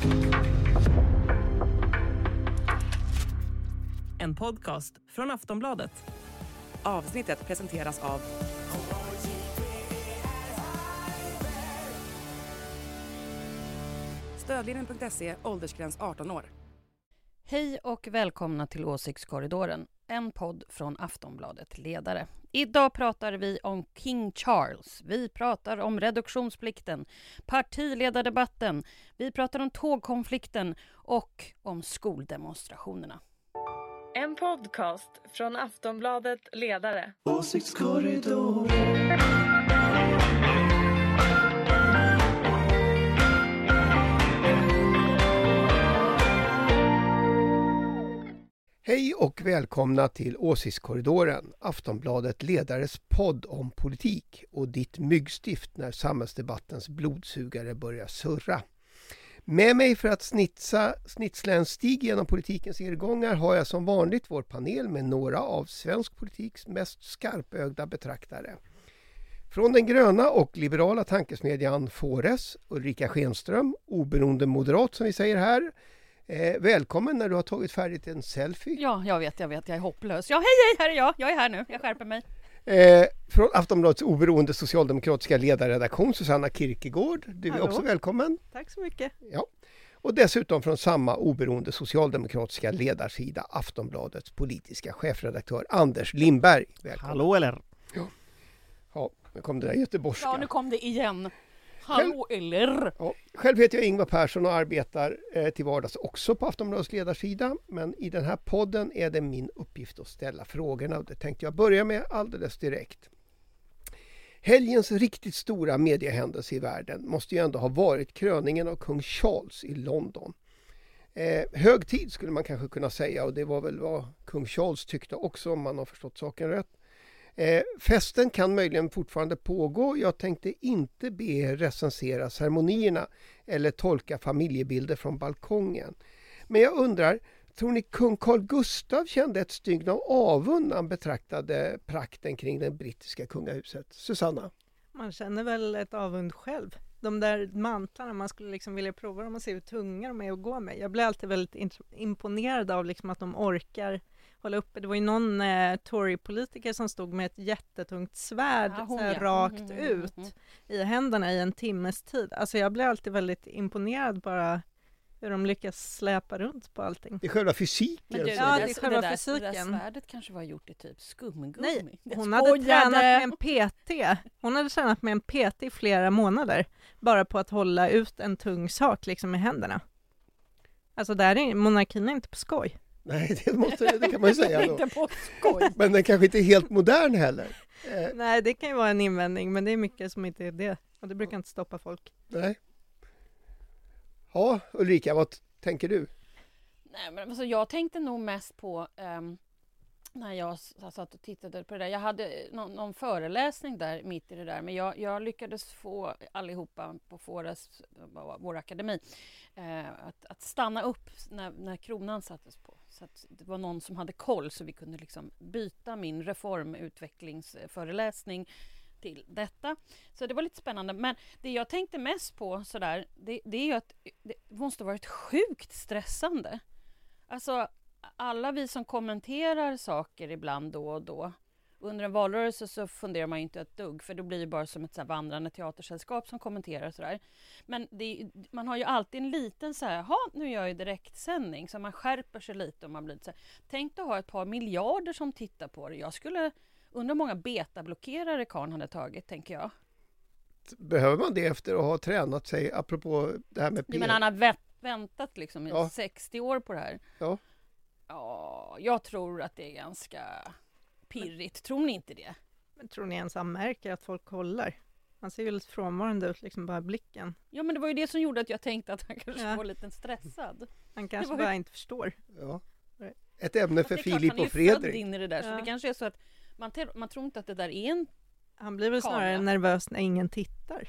En podcast från Aftonbladet. Avsnittet presenteras av Stödlinjen.se, åldersgräns 18 år. Hej och välkomna till Åsiktskorridoren, en podd från Aftonbladet Ledare. Idag pratar vi om King Charles, vi pratar om reduktionsplikten, partiledardebatten, vi pratar om tågkonflikten och om skoldemonstrationerna. En podcast från Aftonbladet Ledare. Åsiktskorridoren. Hej och välkomna till Åsiktskorridoren, Aftonbladet Ledares podd om politik och ditt myggstift när samhällsdebattens blodsugare börjar surra. Med mig för att snitsla en stig genom politikens irrgångar har jag som vanligt vår panel med några av svensk politiks mest skarpögda betraktare. Från den gröna och liberala tankesmedjan Fores, Ulrika Schenström, oberoende moderat som vi säger här. Välkommen när du har tagit färdigt en selfie. Ja, jag vet, jag är hopplös. Ja, hej, här är jag är här nu, jag skärper mig. Från Aftonbladets oberoende socialdemokratiska ledarredaktion Susanna Kierkegaard, du är också välkommen. Tack så mycket. Ja. Och dessutom från samma oberoende socialdemokratiska ledarsida Aftonbladets politiska chefredaktör Anders Lindberg. Välkommen. Hallå eller? Ja, nu kom det där göteborgska. Ja, nu kom det igen. Hallå eller? Ja, själv heter jag Ingvar Persson och arbetar till vardags också på Aftonbladets ledarsida. Men i den här podden är det min uppgift att ställa frågorna och det tänkte jag börja med alldeles direkt. Helgens riktigt stora mediehändelse i världen måste ju ändå ha varit kröningen av kung Charles i London. Hög tid skulle man kanske kunna säga och det var väl vad kung Charles tyckte också om man har förstått saken rätt. Festen kan möjligen fortfarande pågå. Jag tänkte inte be recensera ceremonierna eller tolka familjebilder från balkongen. Men jag undrar, tror ni kung Carl Gustaf kände ett stygn av avund när han betraktade prakten kring det brittiska kungahuset? Susanna? Man känner väl ett avund själv. De där mantlarna, man skulle liksom vilja prova dem och se hur tunga de är att gå med. Jag blir alltid väldigt imponerad av liksom att de orkar hålla uppe. Det var ju någon Tory-politiker som stod med ett jättetungt svärd rakt ut i händerna i en timmes tid. Alltså jag blir alltid väldigt imponerad bara hur de lyckas släpa runt på allting. Det är själva fysiken. Men det är själva fysiken. Det där svärdet kanske var gjort i typ skumgummi. Nej, hon hade tränat med en PT. Hon hade tränat med en PT i flera månader bara på att hålla ut en tung sak liksom med händerna. Alltså monarkin är inte på skoj. Nej, det kan man ju säga då. Inte på skoj. Men den kanske inte är helt modern heller. Nej, det kan ju vara en invändning, men det är mycket som inte är det. Och det brukar inte stoppa folk. Nej. Ja, Ulrika, vad tänker du? Nej, men alltså, jag tänkte nog mest på när jag satt och tittade på det där. Jag hade någon föreläsning där mitt i det där. Men jag lyckades få allihopa på vår akademi att stanna upp när kronan sattes på. Så att det var någon som hade koll så vi kunde liksom byta min reformutvecklingsföreläsning till detta. Så det var lite spännande. Men det jag tänkte mest på sådär, det är ju att det måste ha varit sjukt stressande. Alltså alla vi som kommenterar saker ibland då och då. Under en valrörelse så funderar man ju inte ett dugg. För då blir det bara som ett så här vandrande teatersällskap som kommenterar sådär. Men man har ju alltid en liten så här, nu gör jag direktsändning. Så man skärper sig lite och man blir så här. Tänk att ha ett par miljarder som tittar på det. Jag skulle undra hur många betablockerare Karn hade tagit, tänker jag. Behöver man det efter att ha tränat sig, apropå det här med PR? Men han har väntat liksom i 60 år på det här. Ja. Ja, jag tror att det är ganska pirrigt. Tror ni inte det? Men tror ni ens han märker att folk kollar? Han ser ju lite frånvarande ut, liksom bara blicken. Ja, men det var ju det som gjorde att jag tänkte att han kanske var lite stressad. Han kanske bara inte förstår. Ja. Ett ämne för Filip och Fredrik. Han är ju född in i det där, så det kanske är så att man tror inte att det där är en Han blir väl snarare nervös när ingen tittar.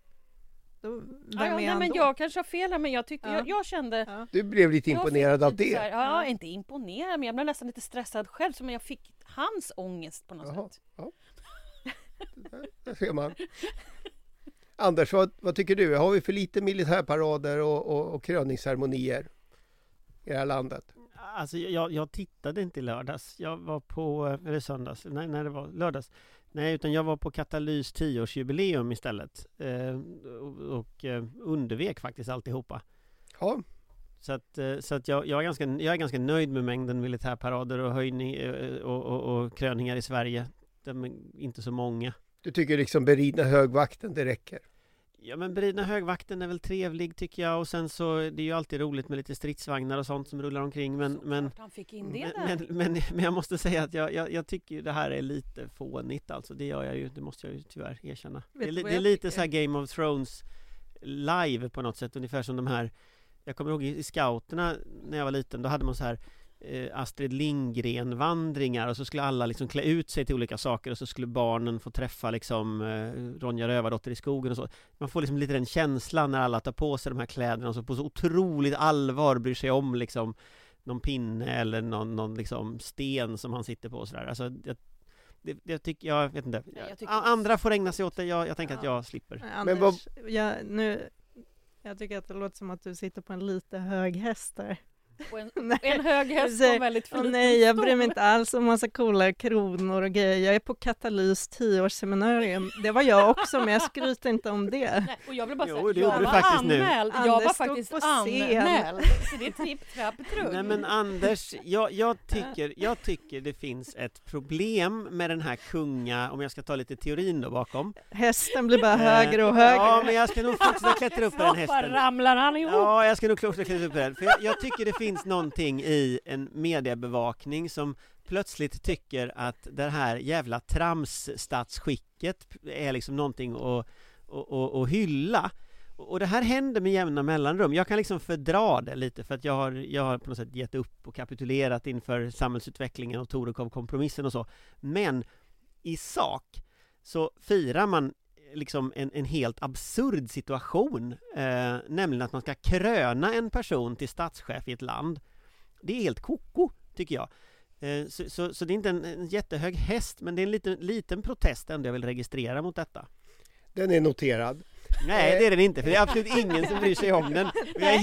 Jag kanske har fel här, men jag tyckte jag kände... Ja. Du blev lite imponerad av det. Här, inte imponerad, men jag blev nästan lite stressad själv, som jag fick hans ångest på något sätt. Ja. Där ser man. Anders, vad tycker du? Har vi för lite militärparader och kröningsceremonier i det här landet? Alltså jag tittade inte i lördags. Jag var på, eller söndags, nej det var lördags. Nej, utan jag var på Katalys 10-årsjubileum istället. Och undervek faktiskt alltihopa. Ja. Så att jag är ganska nöjd med mängden militärparader och höjning och kröningar i Sverige. De är inte så många. Du tycker liksom beridna högvakten, det räcker? Ja, men beridna högvakten är väl trevlig tycker jag. Och sen så, det är ju alltid roligt med lite stridsvagnar och sånt som rullar omkring. Men han fick in det där. Men jag måste säga att jag tycker det här är lite fånigt. Alltså det gör jag ju, det måste jag ju tyvärr erkänna. Det är lite så här Game of Thrones live på något sätt. Ungefär som de här, jag kommer ihåg i scouterna när jag var liten, då hade man så här Astrid Lindgren-vandringar och så skulle alla liksom klä ut sig till olika saker och så skulle barnen få träffa liksom Ronja Rövardotter i skogen och så. Man får liksom lite den känslan när alla tar på sig de här kläderna och så på så otroligt allvar bryr sig om liksom någon pinne eller någon liksom sten som han sitter på och sådär. Alltså jag vet inte. Andra får ägna sig åt det. Jag tänker att jag slipper. Anders, jag tycker att det låter som att du sitter på en lite hög häst där. En hög häst var väldigt för liten. Nej, jag bryr mig inte alls om massa coola kronor och grejer. Jag är på Katalys 10-årsseminarium. Det var jag också, men jag skryter inte om det. Nej, och jag vill bara säga, jag var anmäld. Jag var faktiskt anmäld. Så det är tripp-trapp-trull. Nej men Anders, jag tycker det finns ett problem med den här om jag ska ta lite teorin då bakom. Hästen blir bara högre och högre. Ja, men jag ska nog fortsätta klättra upp på den hästen. Ramlar han ihop? Ja, jag ska nog klättra upp på den. För jag tycker det finns någonting i en mediebevakning som plötsligt tycker att det här jävla tramsstatsskicket är liksom någonting att hylla. Och det här händer med jämna mellanrum. Jag kan liksom fördra det lite för att jag har på något sätt gett upp och kapitulerat inför samhällsutvecklingen och Torekov-kompromissen och så. Men i sak så firar man liksom en helt absurd situation, nämligen att man ska kröna en person till statschef i ett land. Det är helt koko, tycker jag. Så det är inte en jättehög häst, men det är en liten protest ändå jag vill registrera mot detta. Den är noterad. Nej, det är den inte, för det är absolut ingen som bryr sig om den. Jag är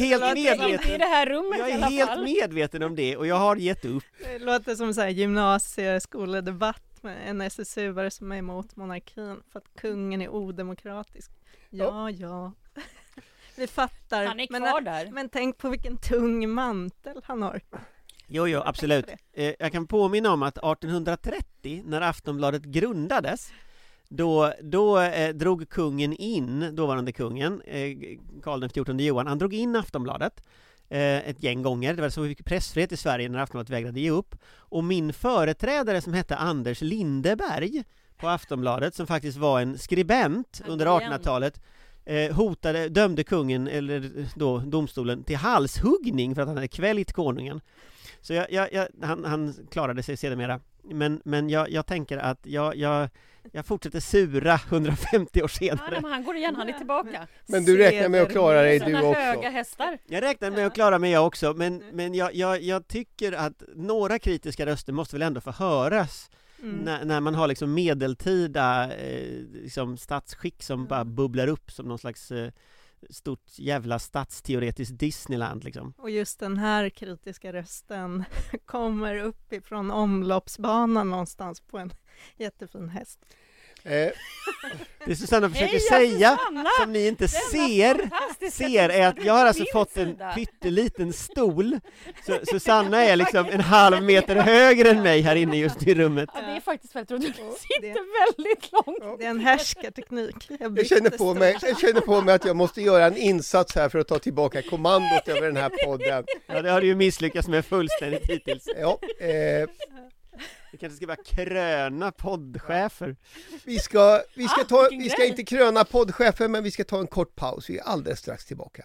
helt medveten om det och jag har gett upp. Det låter som så här gymnasieskoledebatt med en SSU-are som är emot monarkin för att kungen är odemokratisk. Ja. Vi fattar. Han är kvar där. Men tänk på vilken tung mantel han har. Jo, absolut. Jag kan påminna om att 1830, när Aftonbladet grundades, då drog kungen in, dåvarande kungen, Karl XIV Johan, han drog in Aftonbladet ett gäng gånger. Det var så mycket pressfrihet i Sverige när Aftonbladet vägrade ge upp. Och min företrädare som hette Anders Lindeberg på Aftonbladet, som faktiskt var en skribent under 1800-talet, dömde kungen, eller då domstolen, till halshuggning för att han hade kvällt konungen. Så han klarade sig sedermera. Men jag tänker att jag fortsätter sura 150 år senare. Ja, men han går igen, han är tillbaka. Men du räknar med att klara dig du också. Höga hästar. Jag räknar med att klara mig jag också. Men jag tycker att några kritiska röster måste väl ändå få höras. När man har liksom medeltida liksom statsskick som bara bubblar upp som någon slags stort jävla statsteoretiskt Disneyland liksom. Och just den här kritiska rösten kommer upp ifrån omloppsbanan någonstans på en jättefin häst. Det Susanna försöker säga, som ni inte ser är att jag har alltså fått en pytteliten stol. Så Susanna är liksom en halv meter högre än mig här inne just i rummet. Ja, det är faktiskt väldigt roligt. Du sitter väldigt långt. Det är en härskarteknik. Jag känner på mig att jag måste göra en insats här för att ta tillbaka kommandot över den här podden. Ja, det har du ju misslyckats med fullständigt hittills. Ja, vi kanske ska bara kröna poddchefer. Vi ska inte kröna poddchefer, men vi ska ta en kort paus. Vi är alldeles strax tillbaka.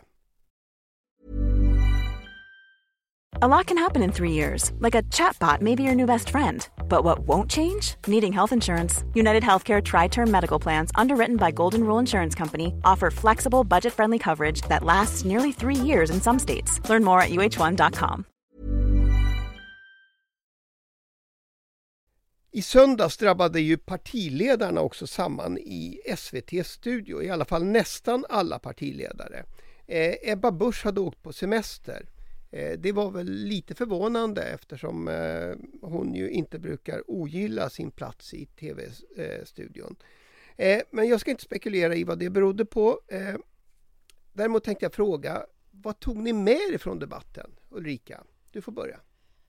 A lot can happen in 3 years, like a chatbot may be your new best friend. But what won't change? Needing health insurance. United Healthcare Tri-Term Medical Plans, underwritten by Golden Rule Insurance Company, offer flexible, budget-friendly coverage that lasts nearly 3 years in some states. Learn more at uh1.com. I söndags drabbade ju partiledarna också samman i SVT-studio, i alla fall nästan alla partiledare. Ebba Busch hade åkt på semester. Det var väl lite förvånande eftersom hon ju inte brukar ogilla sin plats i tv-studion. Men jag ska inte spekulera i vad det berodde på. Däremot tänkte jag fråga, vad tog ni med er från debatten? Ulrika, du får börja.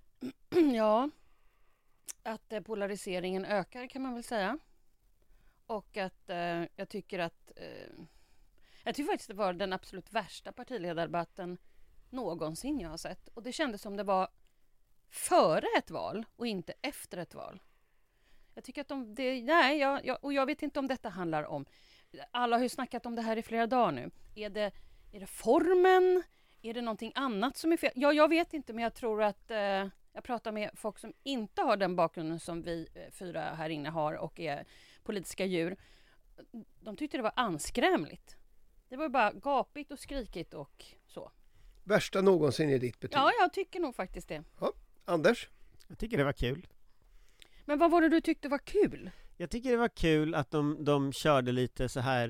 Ja, att polariseringen ökar kan man väl säga. Och att jag tycker faktiskt det var den absolut värsta partiledardebatten någonsin jag har sett. Och det kändes som det var före ett val och inte efter ett val. Jag tycker att och jag vet inte om detta handlar om, alla har ju snackat om det här i flera dagar nu. Är det formen? Är det någonting annat som är fel? Ja, jag vet inte, men jag tror att jag pratar med folk som inte har den bakgrunden som vi 4 här inne har och är politiska djur. De tyckte det var anskrämligt. Det var bara gapigt och skrikigt och så. Värsta någonsin i ditt betyg? Ja, jag tycker nog faktiskt det. Ja. Anders? Jag tycker det var kul. Men vad var det du tyckte var kul? Jag tycker det var kul att de körde lite så här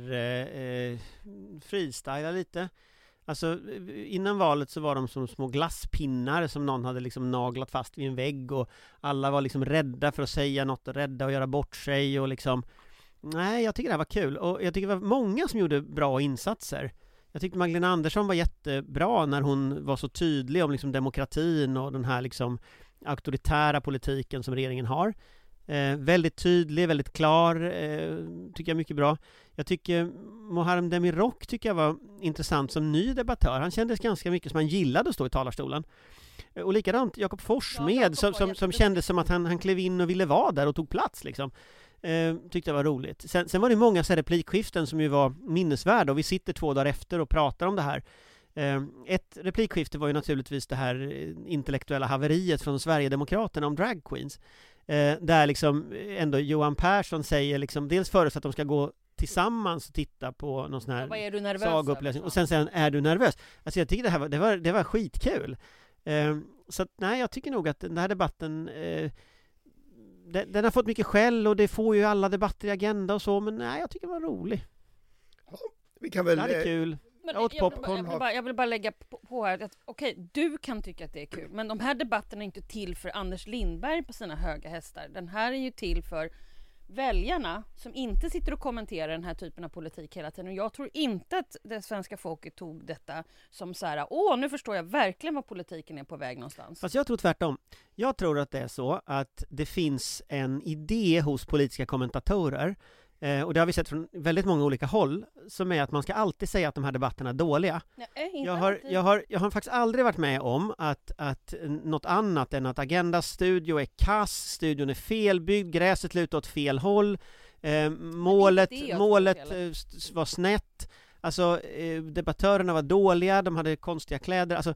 freestyla lite. Alltså innan valet så var de som små glasspinnar som någon hade liksom naglat fast vid en vägg och alla var liksom rädda för att säga något och rädda och göra bort sig och liksom. Nej, jag tycker det här var kul och jag tycker det var många som gjorde bra insatser. Jag tyckte Magdalena Andersson var jättebra när hon var så tydlig om liksom demokratin och den här liksom auktoritära politiken som regeringen har. Väldigt tydlig, väldigt klar, tycker jag mycket bra. Jag tycker Muharrem Demirok tycker jag var intressant som ny debattör. Han kändes ganska mycket som han gillade att stå i talarstolen. Och likadant Jakob Forssmed som kändes som att han klev in och ville vara där och tog plats liksom. Tyckte det var roligt. Sen var det många så här replikskiften som ju var minnesvärda och vi sitter 2 dagar efter och pratar om det här. Ett replikskifte var ju naturligtvis det här intellektuella haveriet från Sverigedemokraterna om drag queens. Där liksom ändå Johan Persson säger liksom, dels föreslår att de ska gå tillsammans och titta på någon sån här sagouppläsning och sen säger han, är du nervös? Alltså jag tycker det var skitkul. Så att, nej, jag tycker nog att den här debatten den har fått mycket skäll och det får ju alla debatter i Agenda och så, men nej, jag tycker det var rolig. Ja, vi kan väl... Det är kul. Jag vill bara lägga på här att okej, du kan tycka att det är kul, men de här debatterna är inte till för Anders Lindberg på sina höga hästar. Den här är ju till för väljarna som inte sitter och kommenterar den här typen av politik hela tiden. Och jag tror inte att det svenska folket tog detta som så här, nu förstår jag verkligen vad politiken är på väg någonstans. Fast jag tror tvärtom. Jag tror att det är så att det finns en idé hos politiska kommentatorer, och det har vi sett från väldigt många olika håll, som är att man ska alltid säga att de här debatterna är dåliga. Nej, jag har faktiskt aldrig varit med om att något annat än att Agendas studio är kass, studion är felbyggd, gräset lutar åt fel håll, målet var snett, alltså debattörerna var dåliga, de hade konstiga kläder, alltså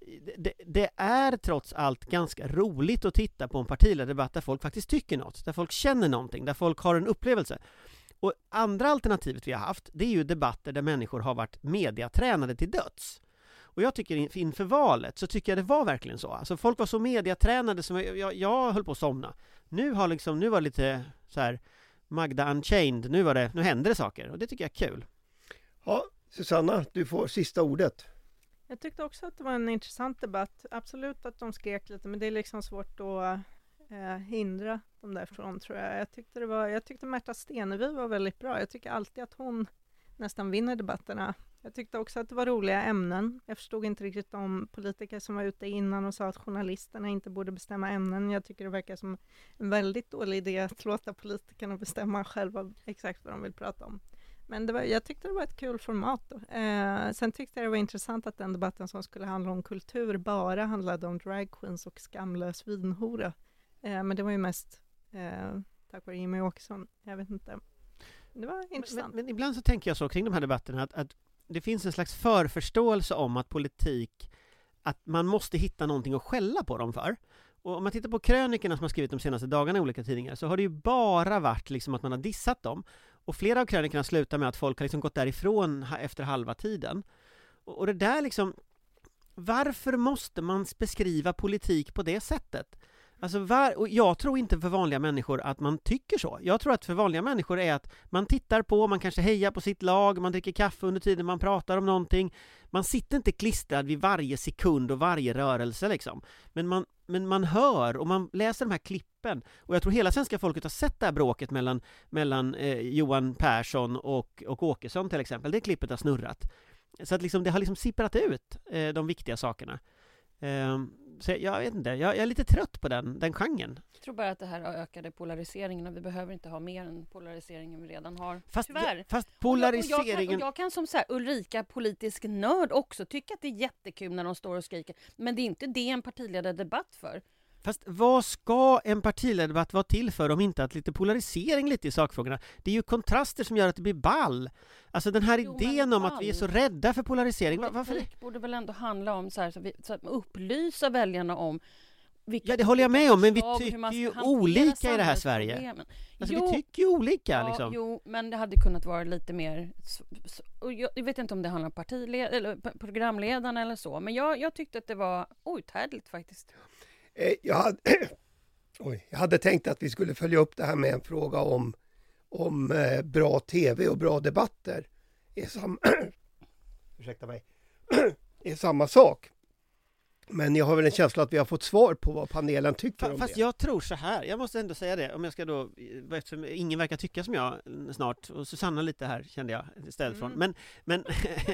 det är trots allt ganska roligt att titta på en partiledardebatt där folk faktiskt tycker något, där folk känner någonting, där folk har en upplevelse. Och andra alternativet vi har haft, det är ju debatter där människor har varit mediatränade till döds. Och jag tycker inför valet så tycker jag det var verkligen så. Alltså folk var så mediatränade som jag höll på att somna. Nu var det lite så här Magda Unchained, nu hände det saker och det tycker jag är kul. Ja, Susanna, du får sista ordet. Jag tyckte också att det var en intressant debatt. Absolut att de skrek lite, men det är liksom svårt att hindra dem därifrån, tror jag. Jag tyckte Märta Stenevi var väldigt bra. Jag tycker alltid att hon nästan vinner debatterna. Jag tyckte också att det var roliga ämnen. Jag förstod inte riktigt om politiker som var ute innan och sa att journalisterna inte borde bestämma ämnen. Jag tycker det verkar som en väldigt dålig idé att låta politikerna bestämma själva exakt vad de vill prata om. Men jag tyckte det var ett kul format då. Sen tyckte jag det var intressant att den debatten som skulle handla om kultur bara handlade om drag queens och skamlös vinhora. Men det var ju mest tack vare Jimmy Åkesson. Jag vet inte. Det var intressant. Men ibland så tänker jag så kring de här debatterna att det finns en slags förförståelse om att politik, att man måste hitta någonting att skälla på dem för. Och om man tittar på krönikerna som har skrivit de senaste dagarna i olika tidningar så har det ju bara varit liksom att man har dissat dem. Och flera av krönikerna slutar med att folk har liksom gått därifrån efter halva tiden. Och det där liksom, varför måste man beskriva politik på det sättet? Alltså och jag tror inte för vanliga människor att man tycker så. Jag tror att för vanliga människor är att man tittar på, man kanske hejar på sitt lag, man dricker kaffe under tiden man pratar om någonting. Man sitter inte klistrad vid varje sekund och varje rörelse liksom. Men man hör och man läser de här klippen. Och jag tror hela svenska folket har sett det här bråket mellan Johan Persson och Åkesson till exempel. Det klippet har snurrat. Så att liksom, det har liksom sipprat ut de viktiga sakerna. Så jag vet inte, jag är lite trött på den genren. Jag tror bara att det här ökade polariseringen och vi behöver inte ha mer än polariseringen vi redan har. Fast polariseringen... Och jag kan som så här, Ulrika, politisk nörd också tycka att det är jättekul när de står och skriker. Men det är inte det en partiledardebatt för. Fast vad ska en partiledardebatt vara till för om inte att lite polarisering lite i sakfrågorna? Det är ju kontraster som gör att det blir ball. Alltså den här idén om att vi är så rädda för polarisering. Varför det? Borde väl ändå handla om så att upplysa väljarna om ja, det håller jag med om, men vi tycker ju olika i det här Sverige. Alltså vi tycker ju olika ja, liksom. Jo, men det hade kunnat vara lite mer och jag vet inte om det handlar om eller programledaren eller så, men jag tyckte att det var outhärdligt faktiskt. Jag hade tänkt att vi skulle följa upp det här med en fråga om bra tv och bra debatter är samma sak. Men jag har väl en känsla att vi har fått svar på vad panelen tycker om det. Fast jag tror så här, jag måste ändå säga det, om jag ska då, eftersom ingen verkar tycka som jag snart, och Susanna lite här kände jag istället från, men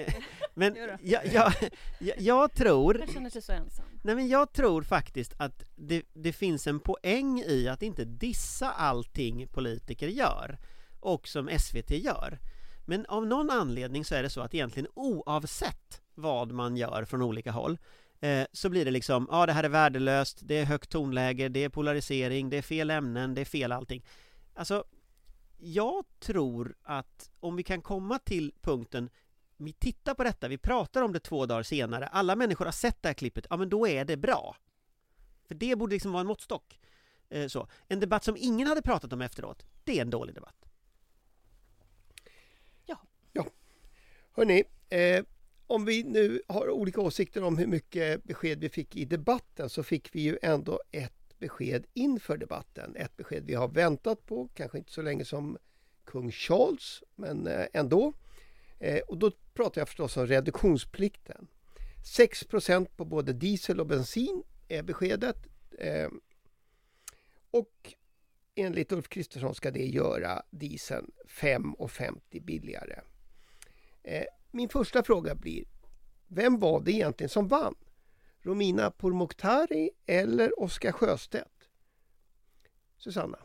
jag tror... Jag känner sig så ensam. Nej, men jag tror faktiskt att det finns en poäng i att inte dissa allting politiker gör, och som SVT gör. Men av någon anledning så är det så att egentligen oavsett vad man gör från olika håll, så blir det liksom, det här är värdelöst, det är högt tonläge, det är polarisering, det är fel ämnen, det är fel allting. Alltså, jag tror att om vi kan komma till punkten, vi tittar på detta, vi pratar om det 2 dagar senare, alla människor har sett det här klippet, ja men då är det bra. För det borde liksom vara en måttstock. Så. En debatt som ingen hade pratat om efteråt, det är en dålig debatt. Ja. Hörrni, om vi nu har olika åsikter om hur mycket besked vi fick i debatten, så fick vi ju ändå ett besked inför debatten. Ett besked vi har väntat på, kanske inte så länge som kung Charles, men ändå. Och då pratar jag förstås om reduktionsplikten. 6% på både diesel och bensin är beskedet. Och enligt Ulf Kristersson ska det göra dieseln 5,50 billigare. Min första fråga blir, vem var det egentligen som vann? Romina Pourmokhtari eller Oscar Sjöstedt? Susanna?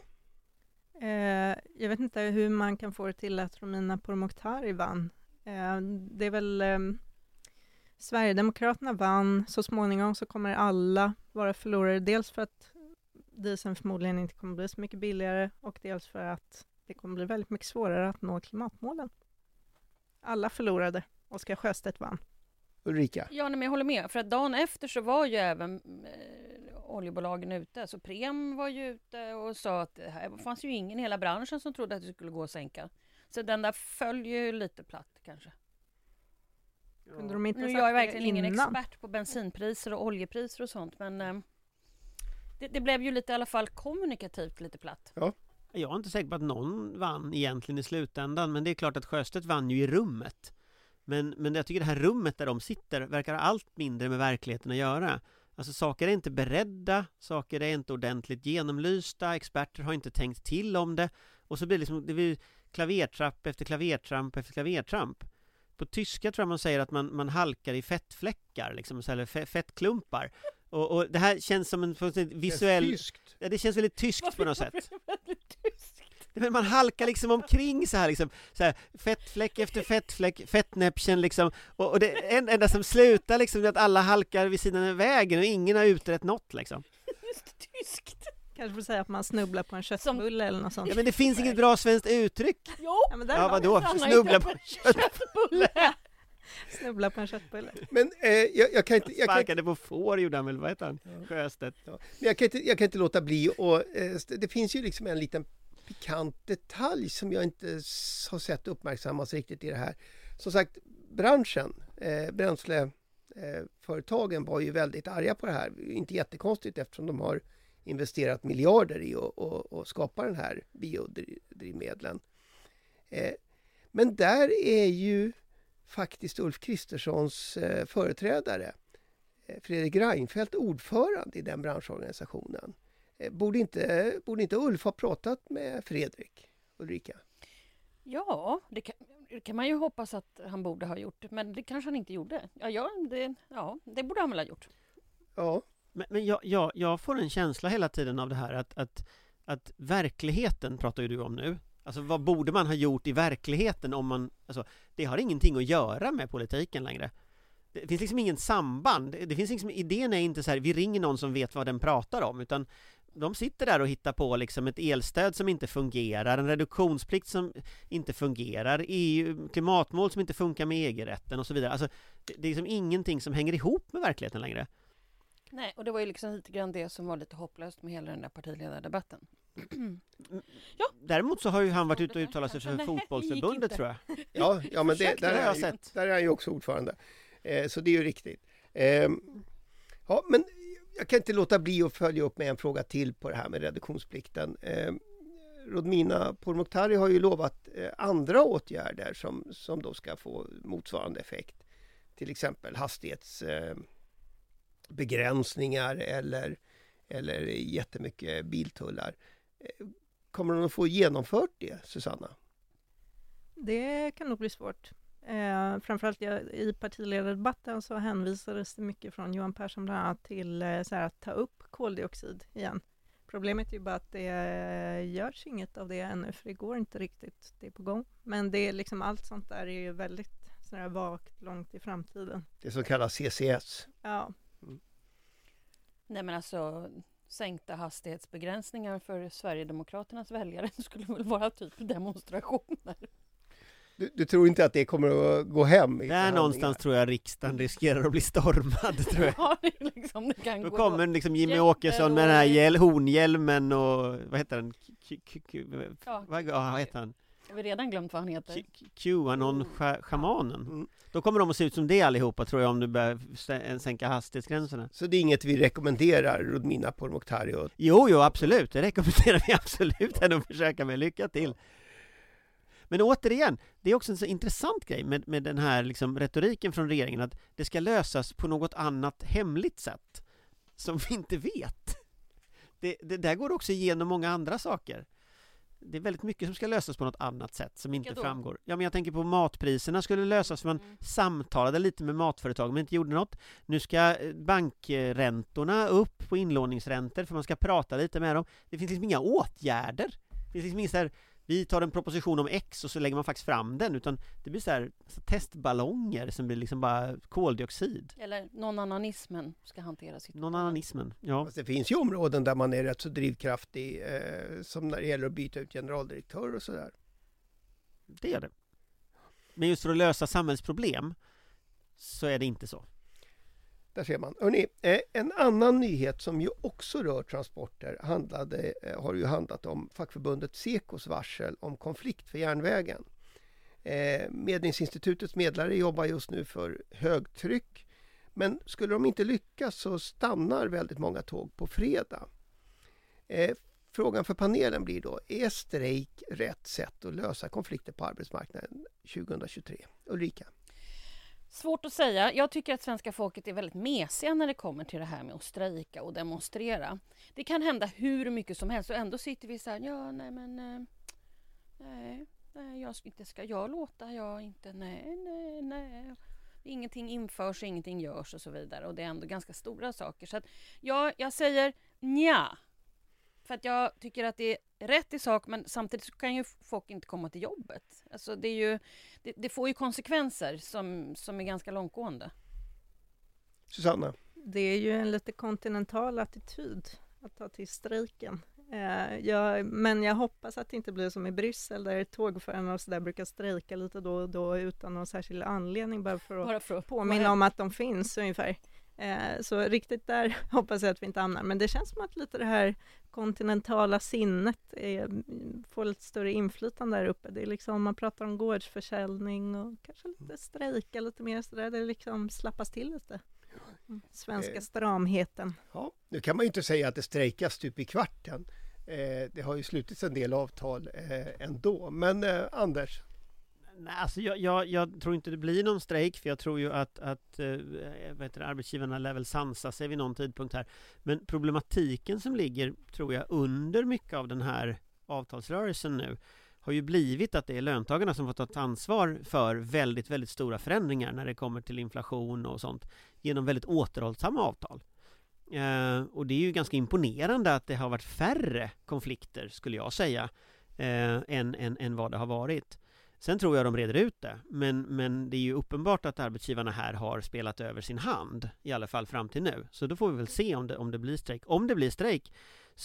Jag vet inte hur man kan få det till att Romina Pourmokhtari vann. Det är väl Sverigedemokraterna vann. Så småningom så kommer alla vara förlorare. Dels för att dieseln förmodligen inte kommer bli så mycket billigare, och dels för att det kommer bli väldigt mycket svårare att nå klimatmålen. Alla förlorade. Oscar Sjöstedt vann. Ulrika? Ja, men jag håller med. För att dagen efter så var ju även oljebolagen ute. Så Prem var ju ute och sa att det här fanns ju ingen i hela branschen som trodde att det skulle gå att sänka. Så den där följer ju lite platt kanske. Kunde de inte nu sagt jag är verkligen ingen innan? expert på bensinpriser och oljepriser och sånt. Men det blev ju lite i alla fall kommunikativt lite platt. Ja. Jag är inte säker på att någon vann egentligen i slutändan, men det är klart att Sjöstedt vann ju i rummet. Men jag tycker det här rummet där de sitter verkar ha allt mindre med verkligheten att göra. Alltså saker är inte beredda, saker är inte ordentligt genomlysta, experter har inte tänkt till om det. Och så blir det blir klavertrapp efter klavertramp efter klavertramp. På tyska tror jag man säger att man halkar i fettfläckar, liksom, eller fettklumpar. Och det här känns som en visuell... Ja, det känns väldigt tyskt på något sätt. Men man halkar liksom omkring så här fettfläck efter fettfläck, fettnäppchen liksom, och det enda som slutar liksom är att alla halkar vid sidan av vägen och ingen har utrett något liksom. Just tyskt. Kanske får säga att man snubblar på en köttbulle eller något sånt. Ja, men det finns inget bra svenskt uttryck. Jo. Ja, vadå? Snubbla på en köttbulle. Snubbla på en köttbulle. Men jag kan inte... Sparkade på får gjorde han väl, vad heter han? Ja. Sjöstedt. Ja. Men jag kan inte låta bli, och det finns ju liksom en liten pikant detalj som jag inte har sett uppmärksammas riktigt i det här. Som sagt, branschen, bränsleföretagen var ju väldigt arga på det här. Inte jättekonstigt eftersom de har investerat miljarder i att skapa den här biodrivmedlen. Men där är ju faktiskt Ulf Kristerssons företrädare Fredrik Reinfeldt ordförande i den branschorganisationen. Borde inte Ulf ha pratat med Fredrik, Ulrika? Ja, det kan man ju hoppas att han borde ha gjort, men det kanske han inte gjorde. Det borde han väl ha gjort. Ja. Men jag får en känsla hela tiden av det här att verkligheten pratar ju du om nu. Alltså vad borde man ha gjort i verkligheten om man... Alltså, det har ingenting att göra med politiken längre. Det finns liksom ingen samband. Det finns liksom, idén är inte så här, vi ringer någon som vet vad den pratar om, utan de sitter där och hittar på liksom ett elstöd som inte fungerar, en reduktionsplikt som inte fungerar, klimatmål som inte funkar med EG-rätten och så vidare. Alltså, det är liksom ingenting som hänger ihop med verkligheten längre. Nej, och det var ju liksom lite grann det som var lite hopplöst med hela den där partiledardebatten. Ja. Däremot så har ju han varit ute och uttalat sig för fotbollsförbundet, tror jag. Ja, men där är han ju också ordförande. Så det är ju riktigt. Ja, men jag kan inte låta bli att följa upp med en fråga till på det här med reduktionsplikten. Romina Pourmokhtari har ju lovat andra åtgärder som då ska få motsvarande effekt. Till exempel hastighetsbegränsningar eller jättemycket biltullar. Kommer de att få genomfört det, Susanna? Det kan nog bli svårt. Framförallt i partiledardebatten så hänvisades det mycket från Johan Persson bland annat till så här, att ta upp koldioxid igen. Problemet är ju bara att det görs inget av det ännu, för det går inte riktigt, det är på gång. Men det är liksom, allt sånt där är ju väldigt sådär vagt långt i framtiden. Det som kallas CCS. Ja. Nej, men alltså sänkta hastighetsbegränsningar för Sverigedemokraternas väljare skulle väl vara typ demonstrationer. Du tror inte att det kommer att gå hem? Där någonstans tror jag riksdagen riskerar att bli stormad, tror jag. Ja, det kan då gå kommer liksom Jimmy Åkesson med den här hornhjälmen och vad heter den? Vad heter han? Jag har redan glömt vad han heter. QAnon-schamanen. Då kommer de att se ut som det allihopa, tror jag, om du börjar sänka hastighetsgränserna. Så det är inget vi rekommenderar, Romina Pourmokhtari? Jo, absolut. Det rekommenderar vi absolut henne att försöka med. Lycka till. Men återigen, det är också en så intressant grej med den här liksom retoriken från regeringen, att det ska lösas på något annat hemligt sätt som vi inte vet. Det där går också igenom många andra saker. Det är väldigt mycket som ska lösas på något annat sätt som inte framgår. Ja, men jag tänker på matpriserna skulle lösas för man samtalade lite med matföretag men inte gjorde något. Nu ska bankräntorna upp på inlåningsräntor för man ska prata lite med dem. Det finns liksom inga åtgärder. Det finns liksom inga så här, vi tar en proposition om X och så lägger man faktiskt fram den, utan det blir så här testballonger som blir liksom bara koldioxid. Eller non-ananismen ska hanteras. Non-ananismen, ja. Fast det finns ju områden där man är rätt så drivkraftig, som när det gäller att byta ut generaldirektör och sådär. Det är det. Men just för att lösa samhällsproblem så är det inte så. Där ser man. Hörrni, en annan nyhet som ju också rör transporter har ju handlat om fackförbundet Sekos varsel om konflikt för järnvägen. Medlingsinstitutets medlare jobbar just nu för högtryck, men skulle de inte lyckas så stannar väldigt många tåg på fredag. Frågan för panelen blir då, är strejk rätt sätt att lösa konflikter på arbetsmarknaden 2023? Ulrika? Svårt att säga. Jag tycker att svenska folket är väldigt mesiga när det kommer till det här med att strejka och demonstrera. Det kan hända hur mycket som helst och ändå sitter vi så här, ingenting införs, ingenting görs och så vidare, och det är ändå ganska stora saker. Så att jag säger nja. För att jag tycker att det är rätt i sak, men samtidigt så kan ju folk inte komma till jobbet. Alltså det får ju konsekvenser som är ganska långtgående. Susanna? Det är ju en lite kontinental attityd att ta till strejken. Men jag hoppas att det inte blir som i Bryssel där tågförarna och så där brukar strejka lite då och då utan någon särskild anledning, bara för att påminna om att de finns ungefär. Så riktigt där hoppas jag att vi inte hamnar. Men det känns som att lite det här kontinentala sinnet får lite större inflytande där uppe. Det är liksom, man pratar om gårdsförsäljning och kanske lite strejka lite mer så där. Det liksom slappas till lite. Svenska stramheten. Ja, nu kan man ju inte säga att det strejkas typ i kvarten. Det har ju slutits en del avtal ändå. Men Anders? Nej, alltså jag tror inte det blir någon strejk, för jag tror ju att arbetsgivarna lär väl sansa sig vid någon tidpunkt här. Men problematiken som ligger, tror jag, under mycket av den här avtalsrörelsen nu har ju blivit att det är löntagarna som får ta ansvar för väldigt, väldigt stora förändringar när det kommer till inflation och sånt genom väldigt återhållsamma avtal. Och det är ju ganska imponerande att det har varit färre konflikter, skulle jag säga, än vad det har varit. Sen tror jag de reder ut det, men det är ju uppenbart att arbetsgivarna här har spelat över sin hand, i alla fall fram till nu. Så då får vi väl se om det blir strejk. Om det blir strejk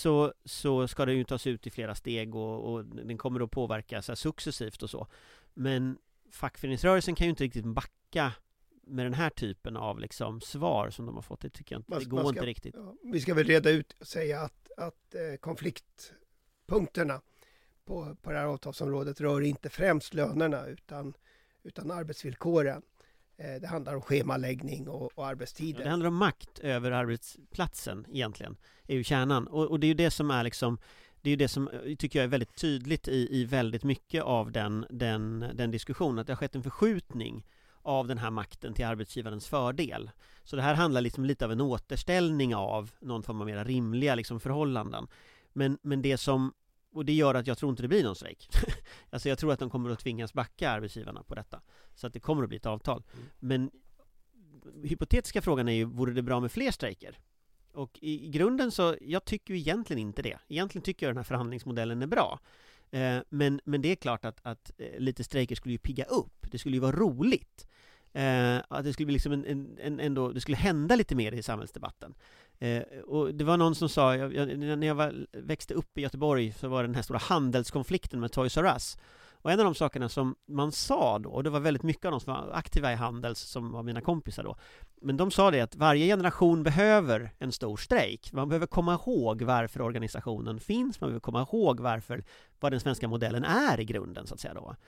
så ska det ju tas ut i flera steg och den kommer att påverka så här successivt och så. Men fackföreningsrörelsen kan ju inte riktigt backa med den här typen av liksom svar som de har fått. Det tycker jag inte, det går inte riktigt. Ja, vi ska väl reda ut och säga att konfliktpunkterna på det här avtalsområdet rör inte främst lönerna utan arbetsvillkoren. Det handlar om schemaläggning och arbetstider. Ja, det handlar om makt över arbetsplatsen egentligen, är ju kärnan. Och det är ju det som är liksom, det är ju det som tycker jag är väldigt tydligt i väldigt mycket av den diskussionen, att det har skett en förskjutning av den här makten till arbetsgivarens fördel. Så det här handlar liksom lite av en återställning av någon form av mera rimliga liksom förhållanden. Men det som, och det gör att jag tror inte det blir någon strejk. Alltså jag tror att de kommer att tvingas backa, arbetsgivarna, på detta. Så att det kommer att bli ett avtal. Men hypotetiska frågan är ju, vore det bra med fler strejker? Och i grunden så, jag tycker ju egentligen inte det. Egentligen tycker jag den här förhandlingsmodellen är bra. Men det är klart att lite strejker skulle ju pigga upp. Det skulle ju vara roligt. Att det skulle bli liksom ändå, det skulle hända lite mer i samhällsdebatten. Och det var någon som sa, när jag växte upp i Göteborg så var det den här stora handelskonflikten med Toys R Us. Och en av de sakerna som man sa då, och det var väldigt mycket av de som var aktiva i Handels som var mina kompisar då, men de sa det att varje generation behöver en stor strejk. Man behöver komma ihåg varför organisationen finns, man behöver komma ihåg vad den svenska modellen är i grunden, så att säga då.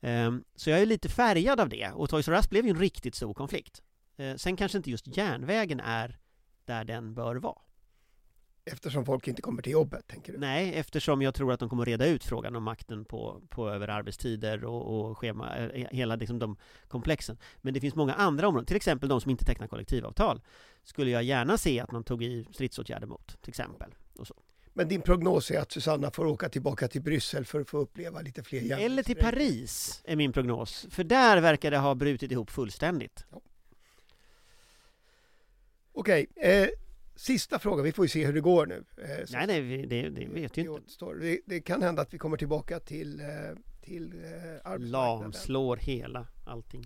Så jag är lite färgad av det, och Toys R Us blev ju en riktigt stor konflikt. Sen kanske inte just järnvägen är där den bör vara. Eftersom folk inte kommer till jobbet, tänker du? Nej, eftersom jag tror att de kommer att reda ut frågan om makten på över arbetstider och schema, hela liksom de komplexen. Men det finns många andra områden, till exempel de som inte tecknar kollektivavtal, skulle jag gärna se att man tog i stridsåtgärder mot, till exempel. Och så. Men din prognos är att Susanna får åka tillbaka till Bryssel för att få uppleva lite fler järnvägsstrejker? Eller till Paris är min prognos, för där verkar det ha brutit ihop fullständigt. Ja. Okej, sista frågan, vi får ju se hur det går nu. Nej, det vet ju inte. Det kan hända att vi kommer tillbaka till arbetsmarknaden. Lamslår hela allting.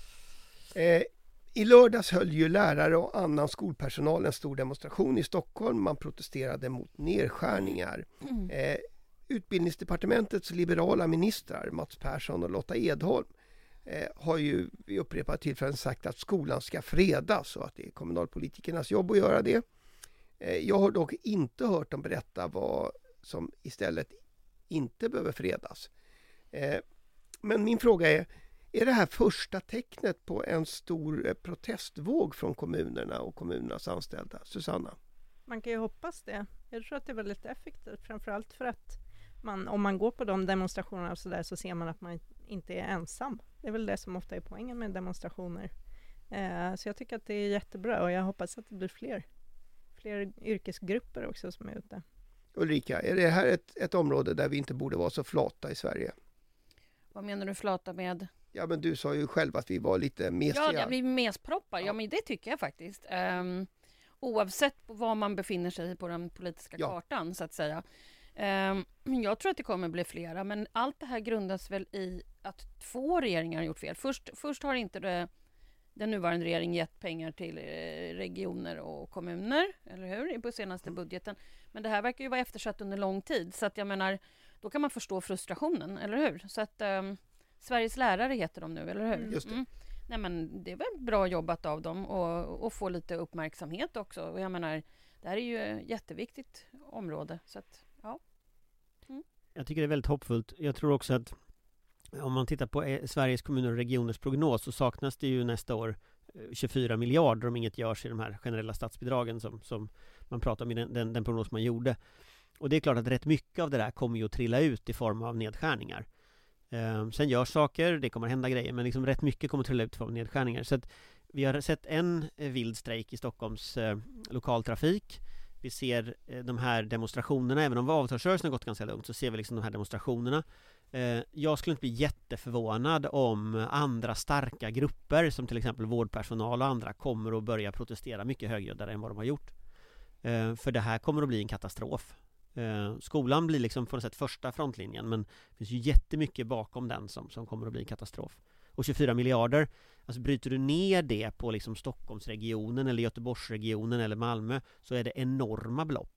I lördags höll ju lärare och annan skolpersonal en stor demonstration i Stockholm. Man protesterade mot nedskärningar. Utbildningsdepartementets liberala ministrar Mats Persson och Lotta Edholm har ju vid upprepade tillfällen sagt att skolan ska fredas och att det är kommunalpolitikernas jobb att göra det. Jag har dock inte hört dem berätta vad som istället inte behöver fredas. Men min fråga är det här första tecknet på en stor protestvåg från kommunerna och kommunernas anställda? Susanna? Man kan ju hoppas det. Jag tror att det är väldigt effektivt, framförallt för att om man går på de demonstrationerna och så ser man att man inte är ensam. Det är väl det som ofta är poängen med demonstrationer. Så jag tycker att det är jättebra, och jag hoppas att det blir fler yrkesgrupper också som är ute. Ulrika, är det här ett område där vi inte borde vara så flata i Sverige? Vad menar du flata med? Ja, men du sa ju själv att vi var lite mesiga. Ja, vi mesproppar. Ja, men det tycker jag faktiskt. Oavsett var man befinner sig på den politiska kartan, så att säga. Jag tror att det kommer bli flera, men allt det här grundas väl i att 2 regeringar har gjort fel. Först har inte den nuvarande regeringen gett pengar till regioner och kommuner, eller hur? På senaste budgeten. Men det här verkar ju vara eftersatt under lång tid, så att jag menar, då kan man förstå frustrationen, eller hur? Så att Sveriges lärare heter de nu, eller hur? Just det. Nej, men det är väl bra jobbat av dem och få lite uppmärksamhet också. Och jag menar, det här är ju ett jätteviktigt område, så att ja. Jag tycker det är väldigt hoppfullt. Jag tror också att om man tittar på Sveriges kommuner och regioners prognos, så saknas det ju nästa år 24 miljarder om inget görs i de här generella statsbidragen som man pratar om i den prognos man gjorde. Och det är klart att rätt mycket av det där kommer ju att trilla ut i form av nedskärningar. Sen görs saker, det kommer hända grejer, men liksom rätt mycket kommer att trilla ut i form av nedskärningar. Så att vi har sett en vild strejk i Stockholms lokaltrafik. Vi ser de här demonstrationerna, även om avtalsrörelsen har gått ganska lugnt, så ser vi liksom de här demonstrationerna. Jag skulle inte bli jätteförvånad om andra starka grupper, som till exempel vårdpersonal och andra, kommer att börja protestera mycket högljuddare än vad de har gjort. För det här kommer att bli en katastrof. Skolan blir liksom på något sätt första frontlinjen, men det finns ju jättemycket bakom den som kommer att bli en katastrof. Och 24 miljarder, alltså bryter du ner det på liksom Stockholmsregionen eller Göteborgsregionen eller Malmö, så är det enorma belopp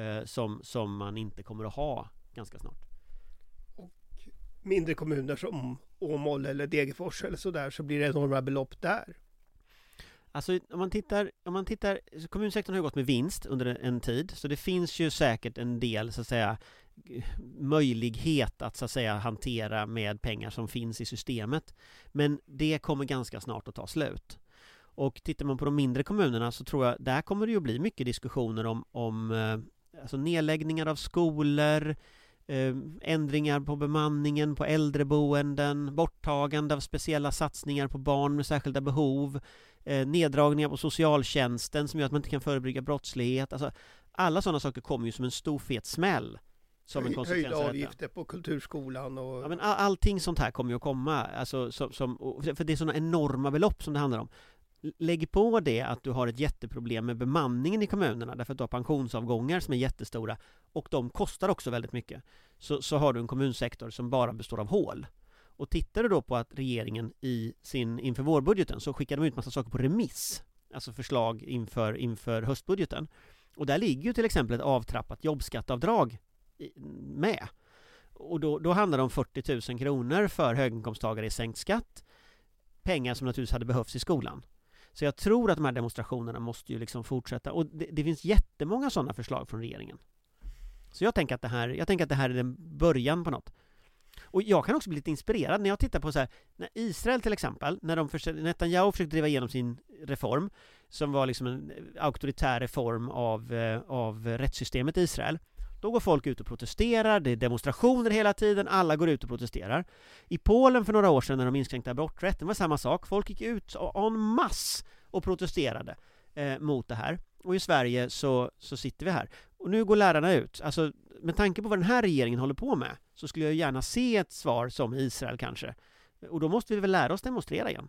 som man inte kommer att ha ganska snart. Och mindre kommuner som Åmål eller Degerfors eller sådär, så blir det enorma belopp där. Alltså om man tittar, kommunsektorn har ju gått med vinst under en tid, så det finns ju säkert en del så att säga möjlighet att så att säga hantera med pengar som finns i systemet, men det kommer ganska snart att ta slut. Och tittar man på de mindre kommunerna, så tror jag där kommer det ju bli mycket diskussioner om alltså nedläggningar av skolor, ändringar på bemanningen på äldreboenden, borttagande av speciella satsningar på barn med särskilda behov, neddragningar på socialtjänsten som gör att man inte kan förebygga brottslighet. Alltså, alla sådana saker kommer ju som en stor fet smäll. Som en konsekvens höjda avgifter på kulturskolan och... Ja, men allting sånt här kommer ju att komma, alltså, för det är sådana enorma belopp som det handlar om. Lägg på det att du har ett jätteproblem med bemanningen i kommunerna, därför att du har pensionsavgångar som är jättestora, och de kostar också väldigt mycket. Så har du en kommunsektor som bara består av hål. Och tittar du då på att regeringen inför vårbudgeten, så skickar de ut massa saker på remiss, alltså förslag inför höstbudgeten. Och där ligger ju till exempel ett avtrappat jobbskatteavdrag med. Och då handlar det om 40 000 kronor för höginkomsttagare i sänkt skatt. Pengar som naturligtvis hade behövts i skolan. Så jag tror att de här demonstrationerna måste ju liksom fortsätta. Och det finns jättemånga sådana förslag från regeringen. Så jag tänker att det här är den början på något. Och jag kan också bli lite inspirerad när jag tittar på så här, när Israel till exempel, när Netanyahu försökte driva igenom sin reform, som var liksom en auktoritär reform av rättssystemet i Israel. Då går folk ut och protesterar, det är demonstrationer hela tiden, alla går ut och protesterar. I Polen för några år sedan när de inskränkte aborträtten var samma sak. Folk gick ut en masse och protesterade mot det här. Och i Sverige så sitter vi här. Och nu går lärarna ut. Alltså, med tanke på vad den här regeringen håller på med, så skulle jag gärna se ett svar som Israel kanske. Och då måste vi väl lära oss demonstrera igen.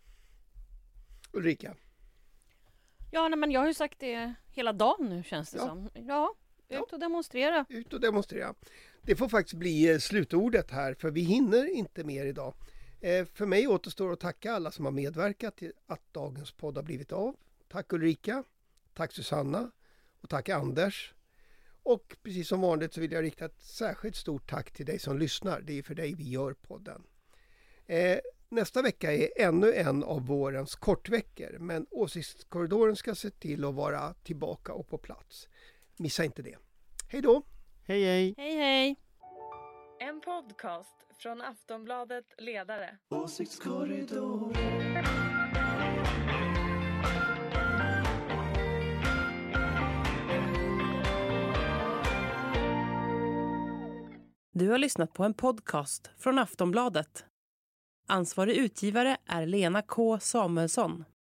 Ulrika? Ja, men jag har ju sagt det hela dagen nu, känns det som. Ja. Ut och demonstrera. Ut och demonstrera. Det får faktiskt bli slutordet här, för vi hinner inte mer idag. För mig återstår att tacka alla som har medverkat till att dagens podd har blivit av. Tack Ulrika, tack Susanna och tack Anders. Och precis som vanligt så vill jag rikta ett särskilt stort tack till dig som lyssnar. Det är för dig vi gör podden. Nästa vecka är ännu en av vårens kortveckor, men Åsiktskorridoren ska se till att vara tillbaka och på plats. Missa inte det. Hej då! Hej hej! Hej hej! En podcast från Aftonbladet Ledare. Åsiktskorridoren. Du har lyssnat på en podcast från Aftonbladet. Ansvarig utgivare är Lena K. Samuelsson.